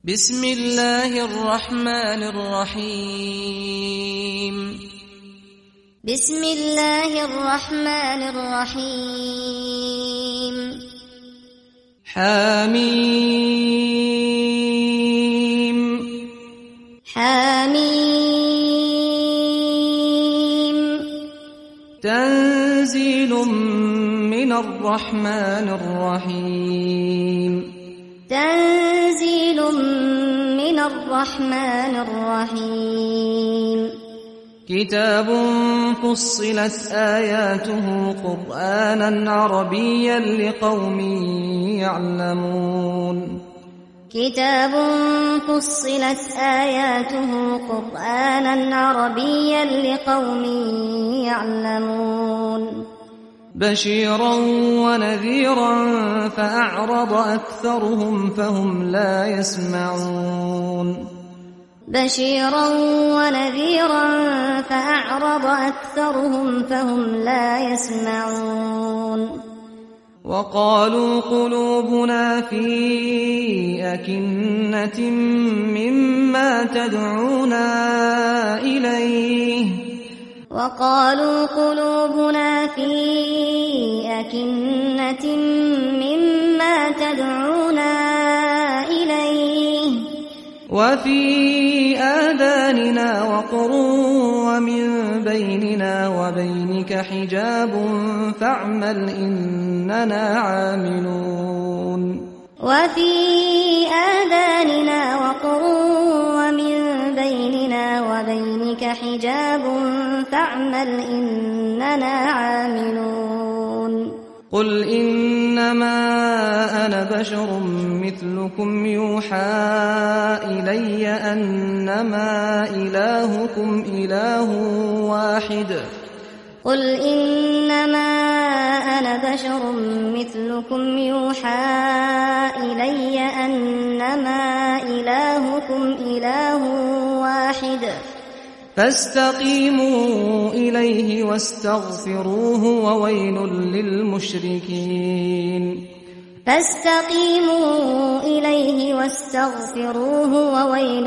بسم الله الرحمن الرحيم بسم الله الرحمن الرحيم حميم حميم تنزيل من الرحمن الرحيم تنزيل من الرحمن الرحيم كتاب فصلت آياته قرآنا عربيا لقوم يعلمون كتاب فصلت آياته قرآنا عربيا لقوم يعلمون بشيرا ونذيرا فأعرض أكثرهم فهم لا يسمعون بشيرا ونذيرا فأعرض أكثرهم فهم لا يسمعون وقالوا قلوبنا في أكنة مما تدعونا إليه وقالوا قلوبنا في أكنة مما تدعونا إليه وفي آذاننا وقر ومن بيننا وبينك حجاب فاعمل إننا عاملون وفي آذاننا وقر ومن بيننا وبينك حجاب فاعمل إننا عاملون قل إنما أنا بشر مثلكم يوحى إلي أنما إلهكم إله واحد قل إنما أنا بشر مثلكم يوحى إلي أنما إلهكم إله واحد فاستقيموا إليه واستغفروه وويل للمشركين فاستقيموا إليه واستغفروه وويل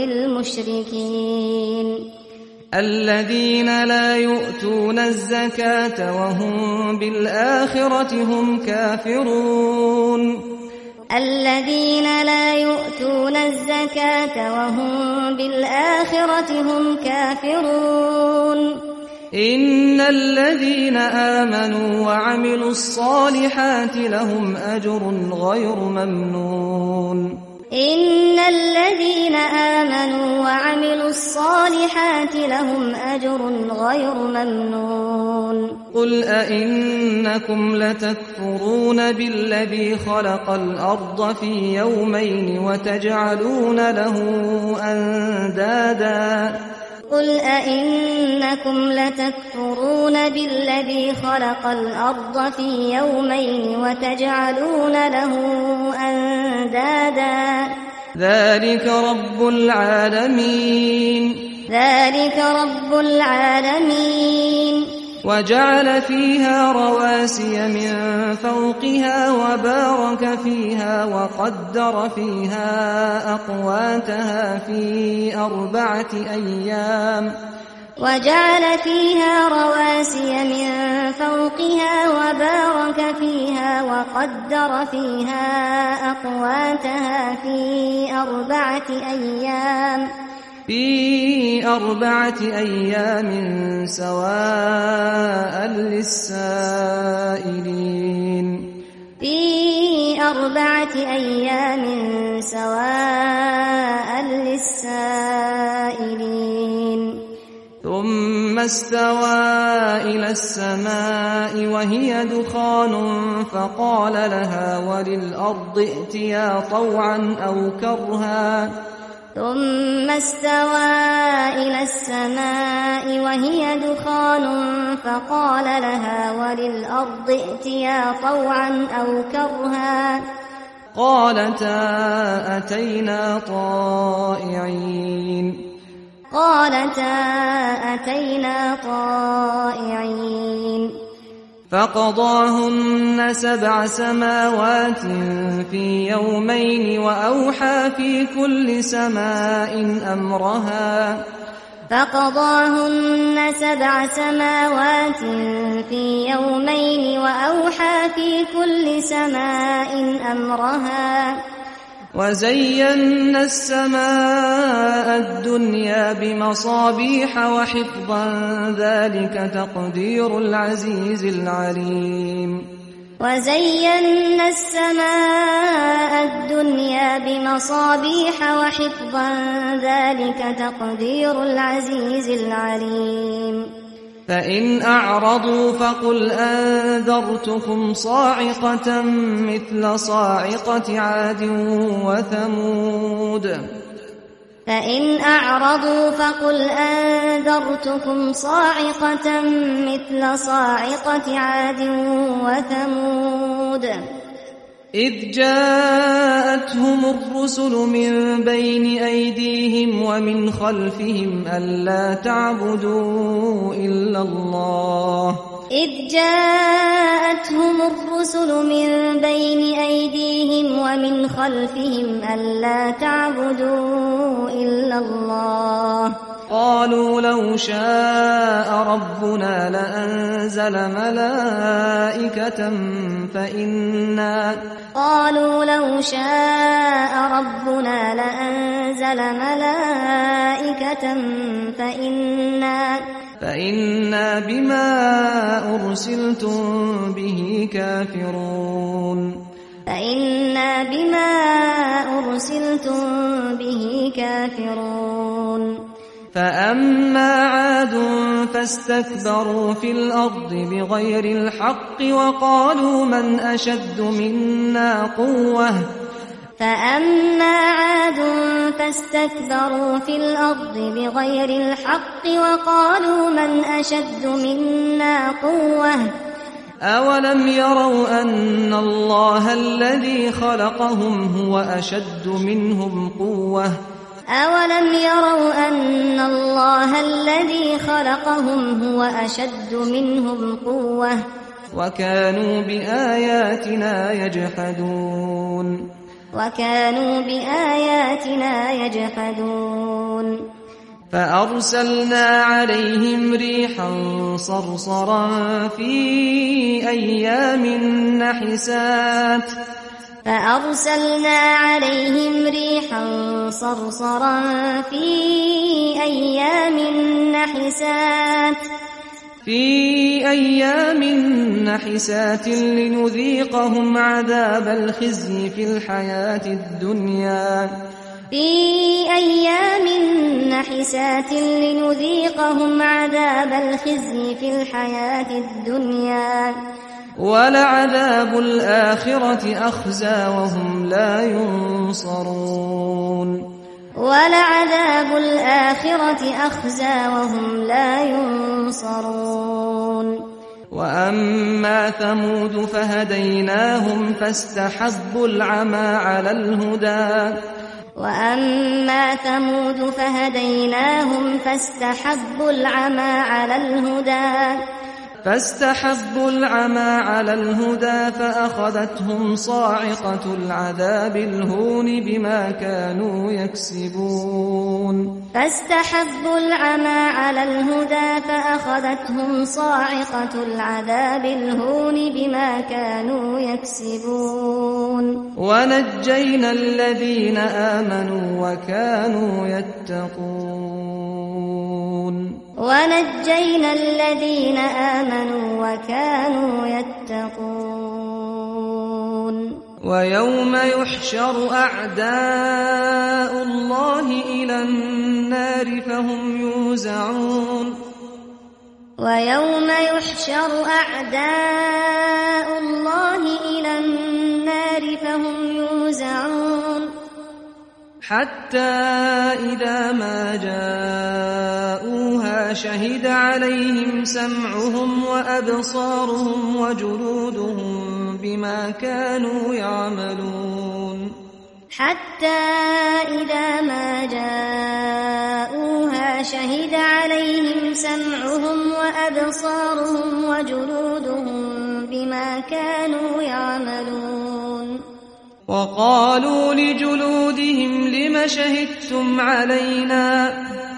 للمشركين الذين لا يؤتون الزكاة وهم بالآخرة هم كافرون الذين لا يؤتون الزكاة وهم بالآخرة هم كافرون إن الذين آمنوا وعملوا الصالحات لهم أجر غير ممنون إن الذين آمنوا وعملوا الصالحات لهم أجر غير ممنون قل أئنكم لتكفرون بالذي خلق الأرض في يومين وتجعلون له أندادا قل أئنكم لتكفرون بالذي خلق الأرض في يومين وتجعلون له أندادا ذلك رب العالمين ذلك رب العالمين وجعل فيها رواسي من فوقها وبارك فيها وقدر فيها أقواتها في 4 أيام وجعل فيها رواسي من فوقها وبارك فيها وقدر فيها أقواتها في 4 أيام سواء للسائلين في 4 أيام سواء للسائلين ثم استوى إلى السماء وهي دخان فقال لها وللأرض ائتيا طوعا أو كرها ثم استوى إلى السماء وهي دخان فقال لها وللأرض ائتيا طوعا أو كرها قالتا أتينا طائعين قالتا أتينا طائعين فقضاهن 7 سماوات في يومين وأوحى في كل سماء أمرها فقضاهن 7 سماوات في يومين وأوحى في كل سماء أمرها وزينا السماء الدنيا بمصابيح وحفظا ذلك تقدير العزيز العليم وزينا السماء الدنيا بمصابيح وحفظا ذلك تقدير العزيز العليم فإن أعرضوا فقل أنذرتكم صاعقة مثل صاعقة عاد وثمود فإن أعرضوا فقل أنذرتكم صاعقة مثل صاعقة عاد وثمود إذ جاءتهم الرسل من بين أيديهم ومن خلفهم ألا تعبدوا إلا الله إذ جاءتهم الرسل من بين أيديهم ومن خلفهم ألا تعبدوا إلا الله قالوا لو شاء ربنا لأنزل ملائكة قالوا لو شاء ربنا لأنزل ملائكة فإنا بما أرسلتم به كافرون فإنا بما أرسلتم به كافرون فأما عاد فاستكبروا في الأرض بغير الحق وقالوا من أشد منا قوة فأما عاد فاستكبروا في الأرض بغير الحق وقالوا من أشد منا قوة أولم يروا أن الله الذي خلقهم هو أشد منهم قوة أولم يروا أن الله الذي خلقهم هو أشد منهم قوة وكانوا بآياتنا يجحدون فأرسلنا عليهم ريحا صرصرا في أيام نحسات فأرسلنا عليهم ريحا صرصرا في أيام نحسات لنذيقهم عذاب الخزي في الحياة الدنيا ولعذاب الآخرة أخزى وهم لا ينصرون وأما ثمود فهديناهم فاستحبوا العمى على الهدى فأخذتهم صاعقة العذاب الهون بما كانوا يكسبون ونجينا الذين آمنوا وكانوا يتقون ويوم يحشر أعداء الله إلى النار فهم يوزعون حتى إذا ما جاءوها شهد عليهم سمعهم وأبصارهم وجلودهم بما كانوا يعملون كانوا يعملون وقالوا لجلودهم لم شهدتم علينا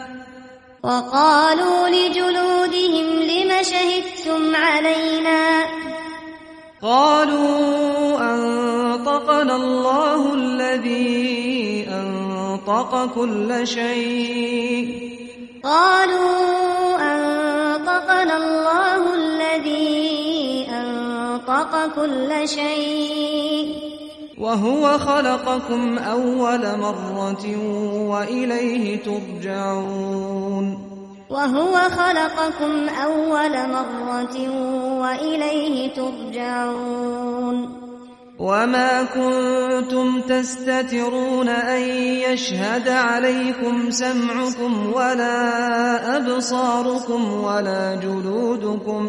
قالوا أنطقنا الله الذي أنطق كل شيء وهو خلقكم أول مرة وإليه ترجعون وما كنتم تستترون أن يشهد عليكم سمعكم ولا أبصاركم ولا جلودكم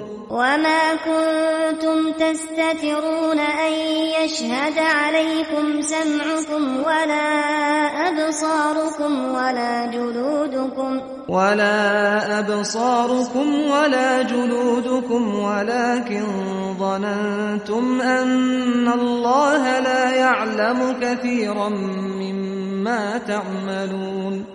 ولكن ظننتم أن الله لا يعلم كثيرا مما تعملون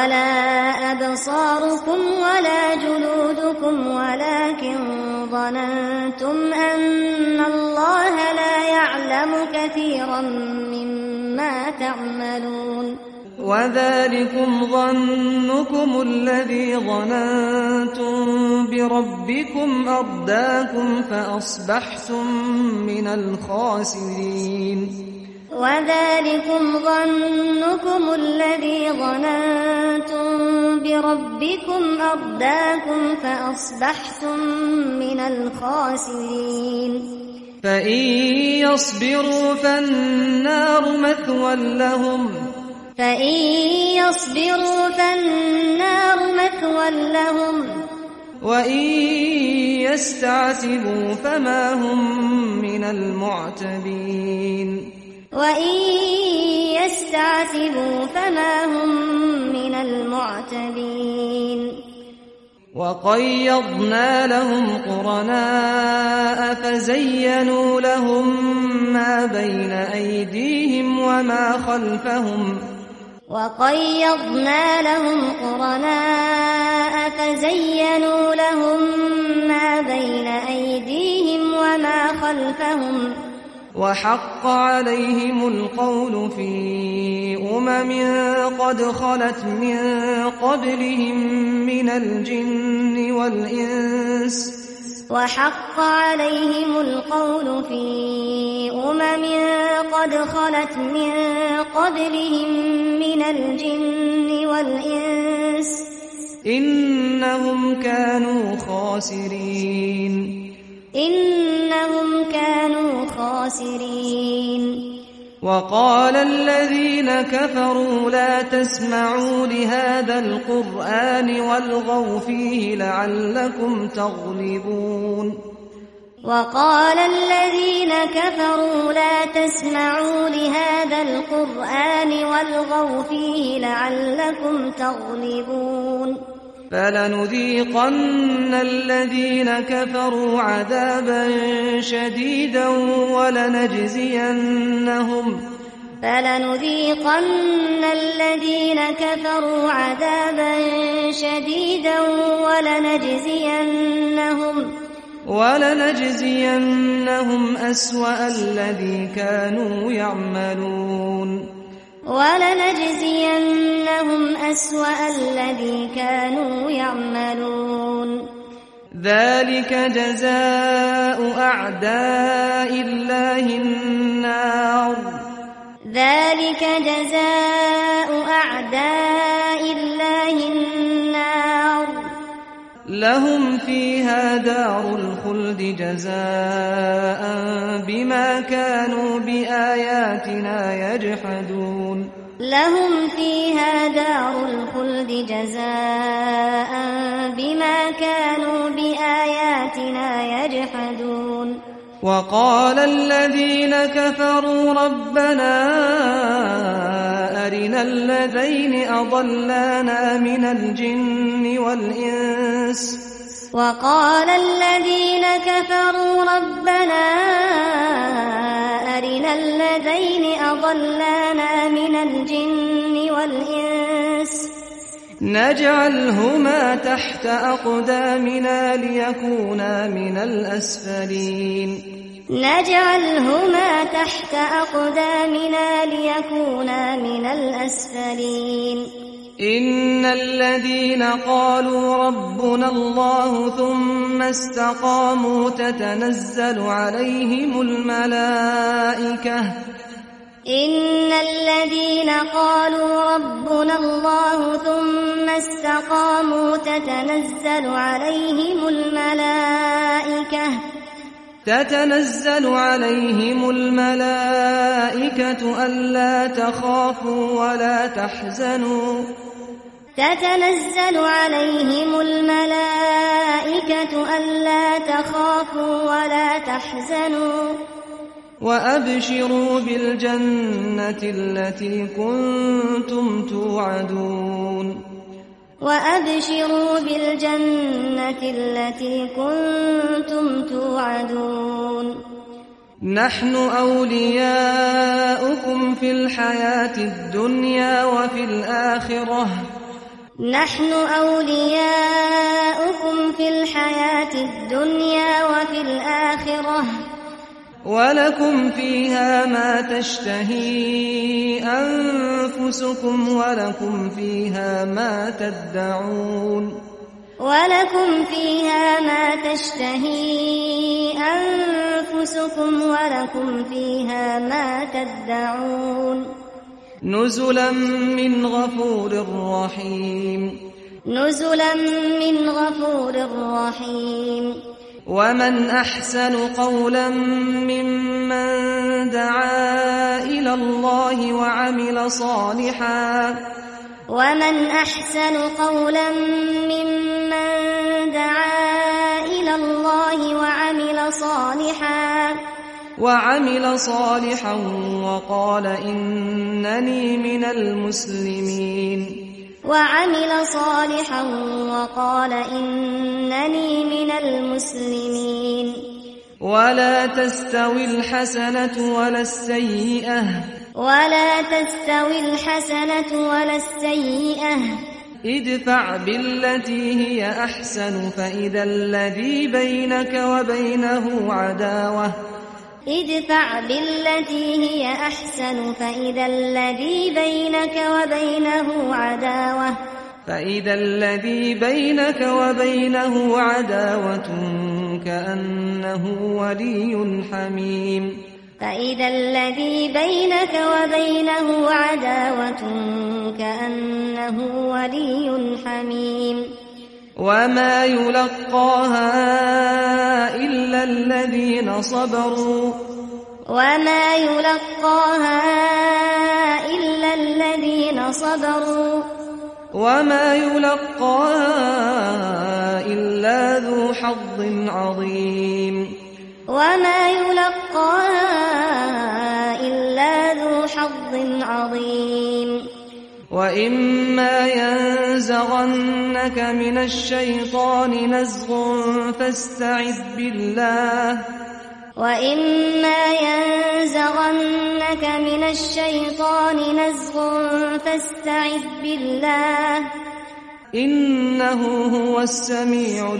وذلكم ظنكم الذي ظننتم بربكم أرداكم فأصبحتم من الخاسرين فإن يصبروا فالنار مثوى لهم وإن يستعتبوا فما هم من المعتبين وقيضنا لهم قرناء فزينوا لهم ما بين أيديهم وما خلفهم وحق عليهم القول في قد خلت من قبلهم من الجن والإنس إنهم كانوا خاسرين وقال الذين كفروا لا تسمعوا لهذا القرآن والغوا فيه لعلكم تغلبون فلنذيقن الذين كفروا عذابا شديدا ولنجزينهم أسوأ الذي كانوا يعملون ذلك جزاء أعداء الله النار لهم فيها دار الخلد جزاء بما كانوا بآياتنا يجحدون وقال الذين كفروا ربنا أرنا الذين أضلانا من الجن والإنس وقال الذين كفروا ربنا أرنا الذين أضلانا من الجن والإنس نجعلهما تحت أقدامنا ليكونا من الأسفلين نجعلهما تحت أقدامنا ليكونا من الأسفلين إن الذين قالوا ربنا الله ثم استقاموا تتنزل عليهم الملائكة إن الذين قالوا ربنا الله ثم استقاموا تتنزل عليهم الملائكة ألا تخافوا ولا تحزنوا تتنزل عليهم الملائكة ألا تخافوا ولا تحزنوا وأبشروا بالجنة التي كنتم توعدون وأبشروا بالجنة التي كنتم توعدون نحن أولياؤكم في الحياة الدنيا وفي الآخرة نحن أولياؤكم في الحياة الدنيا وفي الآخرة ولكم فيها ما تشتهي أنفسكم ولكم فيها ما تدعون ولكم فيها ما تشتهي أنفسكم ولكم فيها ما تدعون نزلا من غفور رحيم نزلا من غفور رحيم ومن أحسن قولا ممن دعا إلى الله وعمل صالحا ومن أحسن قولا ممن دعا إلى الله وعمل صالحا وقال إنني من المسلمين ولا تستوي الحسنة ولا السيئة ادفع بالتي هي أحسن فإذا الذي بينك وبينه عداوة كأنه ولي حميم وما يلقاها إلا الذين صبروا وما يلقاها إلا ذو حظ عظيم وإما ينزغنك من الشيطان نزغ فاستعذ بالله إنه هو السميع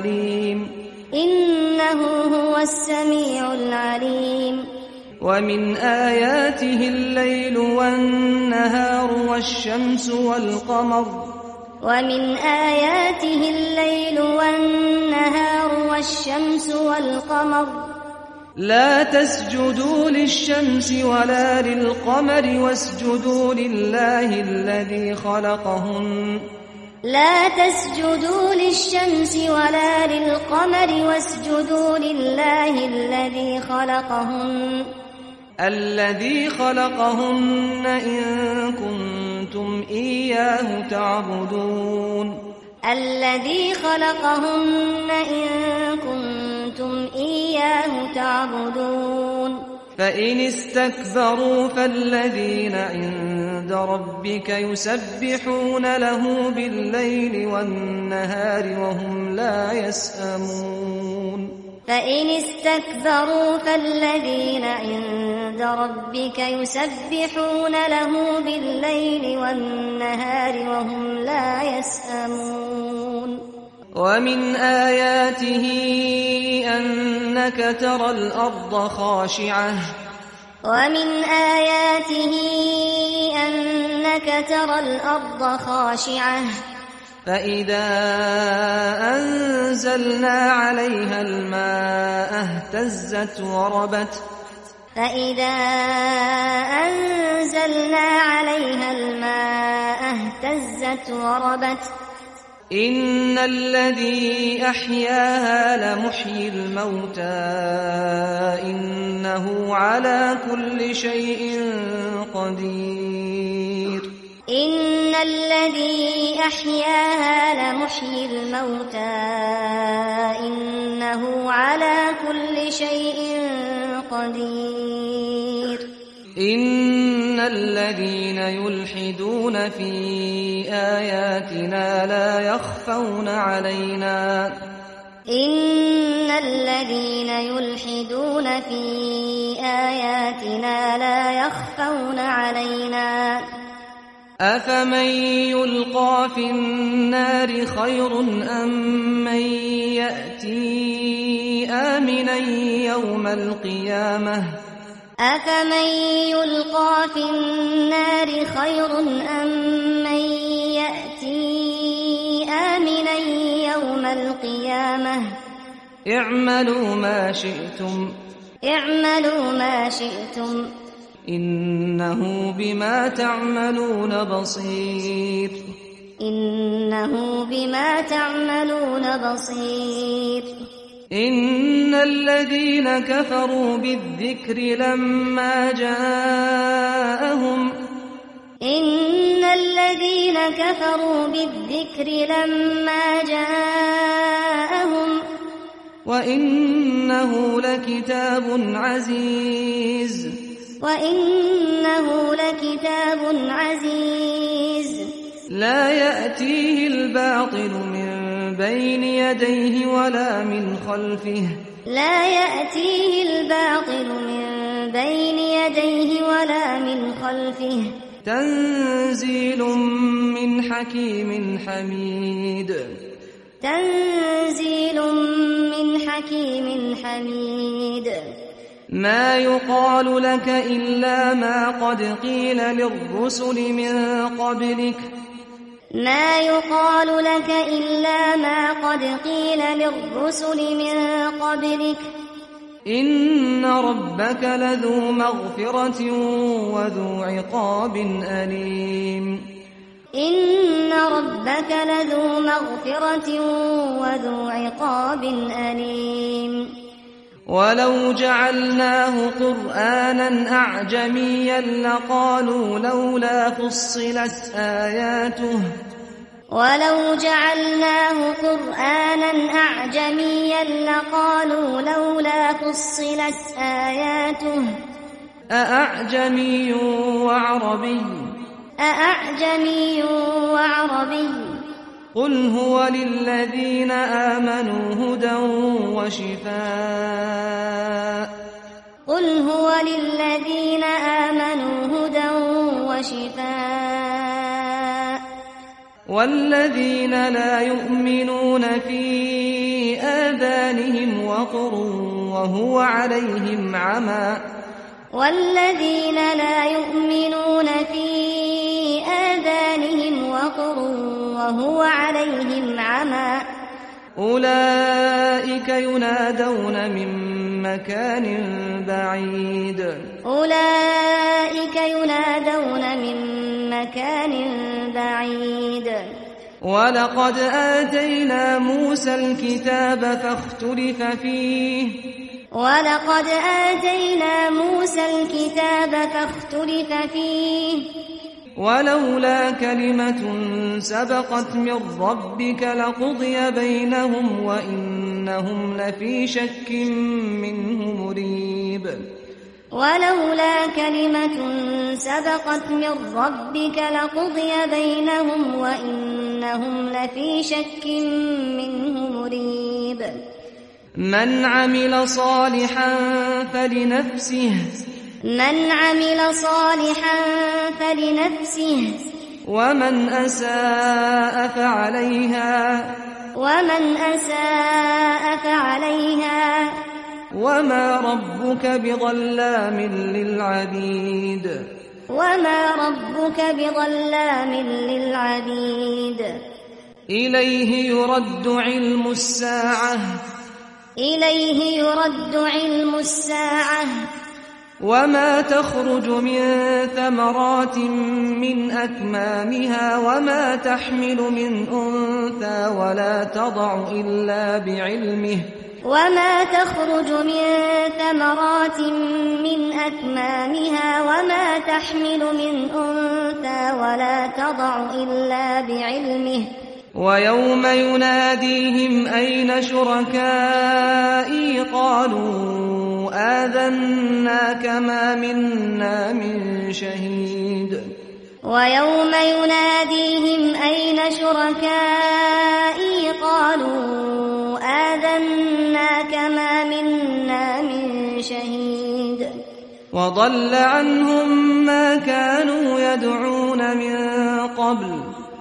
العليم ومن آياته الليل والنهار والشمس والقمر لا تسجدوا للشمس ولا للقمر واسجدوا لله الذي خلقهن إن كنتم إياه تعبدون فإن استكبروا فالذين عند عند ربك يسبحون له بالليل والنهار وهم لا يسأمون فإن استكبروا فالذين عند ربك يسبحون له بالليل والنهار وهم لا يسأمون ومن آياته أنك ترى الأرض خاشعة فإذا أنزلنا عليها الماء اهتزت وربت إن الذي أحياها لمحيي الموتى إنه على كل شيء قدير إن الذين يلحدون في آياتنا لا يخفون علينا أفمن يلقى في النار خير أم من يأتي آمنا يوم القيامة اعملوا ما شئتم إنه بما تعملون بصير إن الذين كفروا بالذكر لما جاءهم وإنه لكتاب عزيز لا يأتيه الباطل من بين يديه ولا من خلفه تنزيل من حكيم حميد ما يقال لك إلا ما قد قيل للرسل من قبلك إن ربك لذو مغفرة وذو عقاب أليم ولو جعلناه قرآنا أعجميا لقالوا لولا فصلت آياته أأعجمي وعربي قل هو للذين آمنوا هدى وشفاء والذين لا يؤمنون في آذانهم وقر وهو عليهم عمى أولئك ينادون من مكان بعيد ولقد آتينا موسى الكتاب فاختلف فيه ولولا كلمة سبقت من ربك لقضي بينهم وإنهم لفي شك منه مريب ولولا كلمة سبقت من ربك لقضي بينهم وإنهم لفي شك منه مريب من عمل صالحا فلنفسه ومن أساء فعليها وما ربك بظلام للعبيد إليه يرد علم الساعة وما تخرج من ثمرات من أكمامها وما تحمل من أنثى ولا تضع إلا بعلمه ويوم يناديهم أين شركائي قالوا آذناك ما منا من شهيد وضل عنهم ما كانوا يدعون من قبل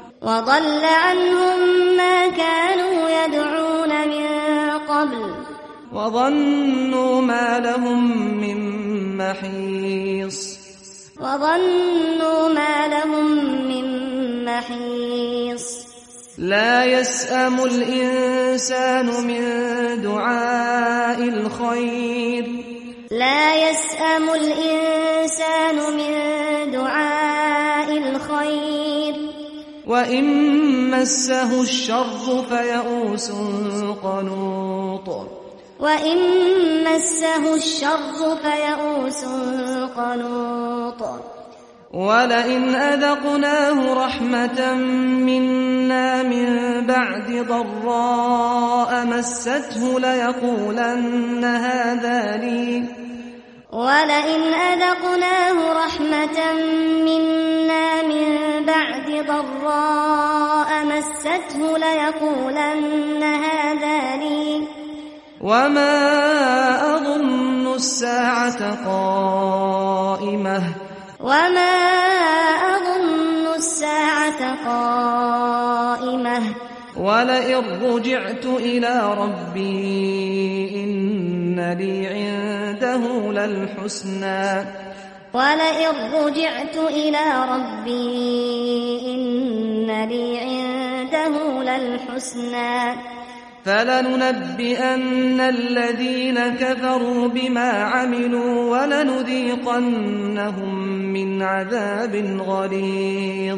وظنوا ما لهم من محيص لا يسأم الإنسان من دعاء الخير وإن مسه الشر فيئوس قنوط ولئن أذقناه رحمة منا من بعد ضراء مسته ليقولن هذا لي وما أظن الساعة قائمة ولئن رجعت إلى ربي إن لي عنده للحسنى فلننبئن الذين كفروا بما عملوا ولنذيقنهم من عذاب غليظ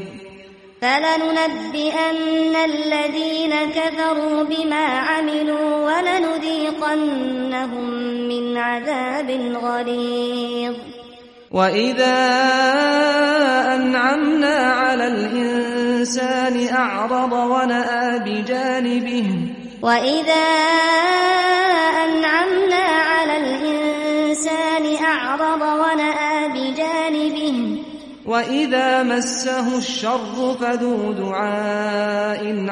وإذا أنعمنا على الإنسان أعرض ونأى بجانبه وإذا مسه الشر فذو دعاء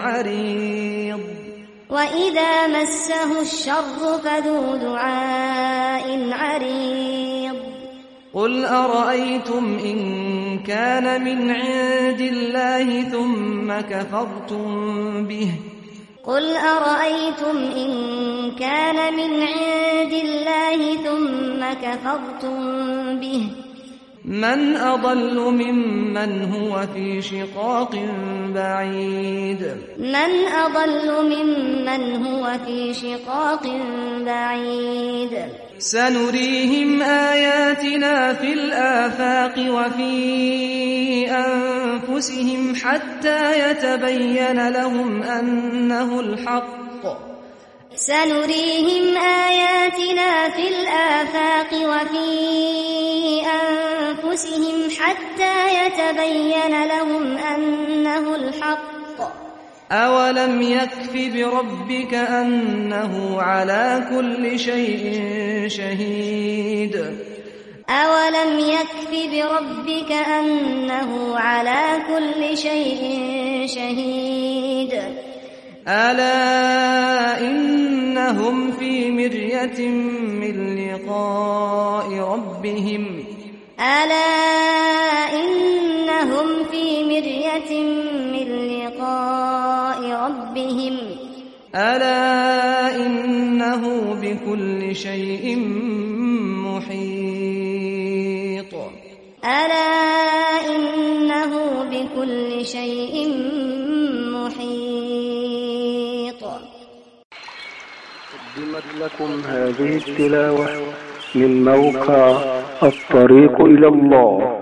عريض قل أرأيتم إن كان من عند الله ثم كفرتم به من أضل ممن هو في شقاق بعيد سنريهم آياتنا في الآفاق وفي أنفسهم حتى يتبين لهم أنه الحق أولم يكف بربك أنه على كل شيء شهيد أولم يكف بربك أنه على كل شيء شهيد ألا إنهم في مرية من لقاء ربهم ألا إنهم في مرية من لقاء ربهم ألا إنه بكل شيء محيط ألا إنه بكل شيء محيط. قدمت لكم هذه التلاوة من موقع الطريق إلى الله.